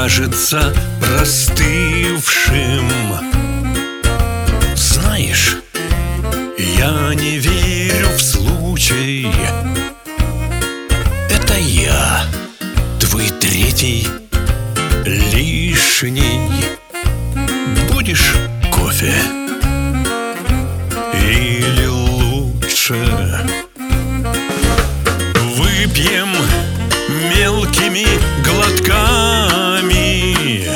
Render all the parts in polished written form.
кажется простывшим. Знаешь, я не верю в случай. Это я, твой третий лишний. Будешь кофе? Или лучше выпьем мелкими глотками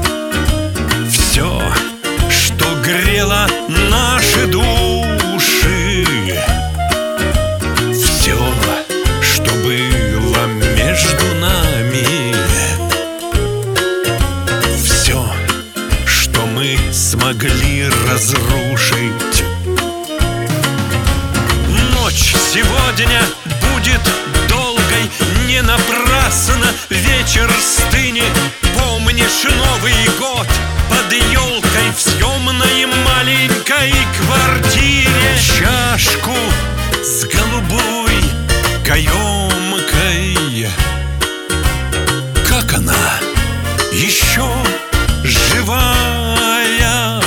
все, что грело наши души, все, что было между нами, все, что мы смогли разрушить. Ночь сегодня будет долгой, не напрасно вечер стынет. Помнишь Новый год под елкой в съемной маленькой квартире? Чашку с голубой каемкой. Как она еще живая?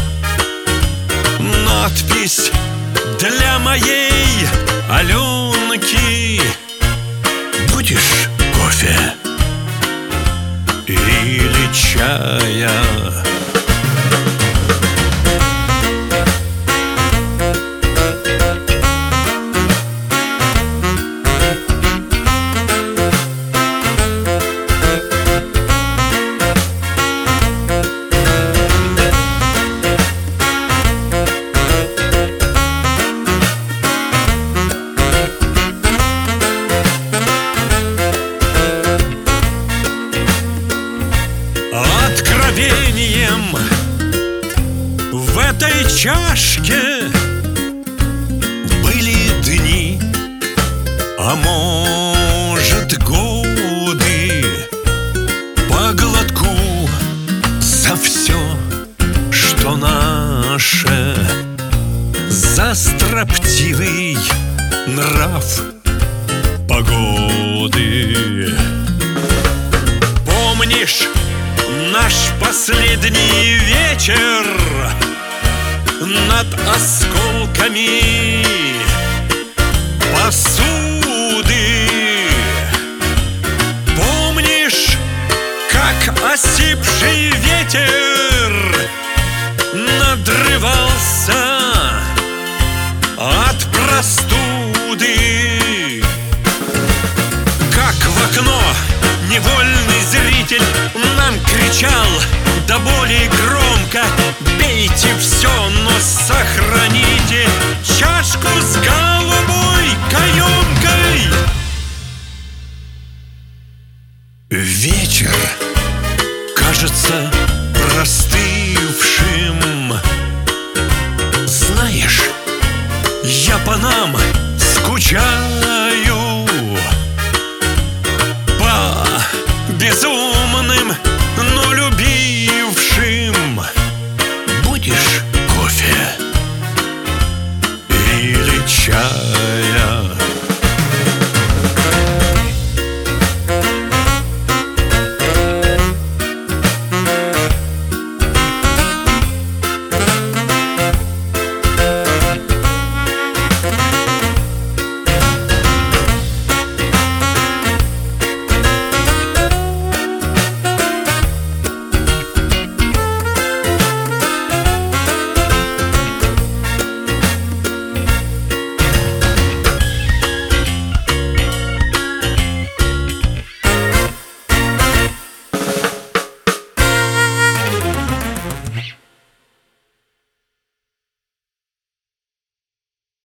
Надпись для моей Аленки. Будешь кофе или чая? Откровением в этой чашке были дни, а может годы. По глотку за все, что наше, за строптивый нрав погоды. Помнишь наш последний вечер над осколками посуды? Помнишь, как осипший ветер надрывался от простуды? Как в окно невольный зритель нам кричал до боли громко: бейте все, но сохраните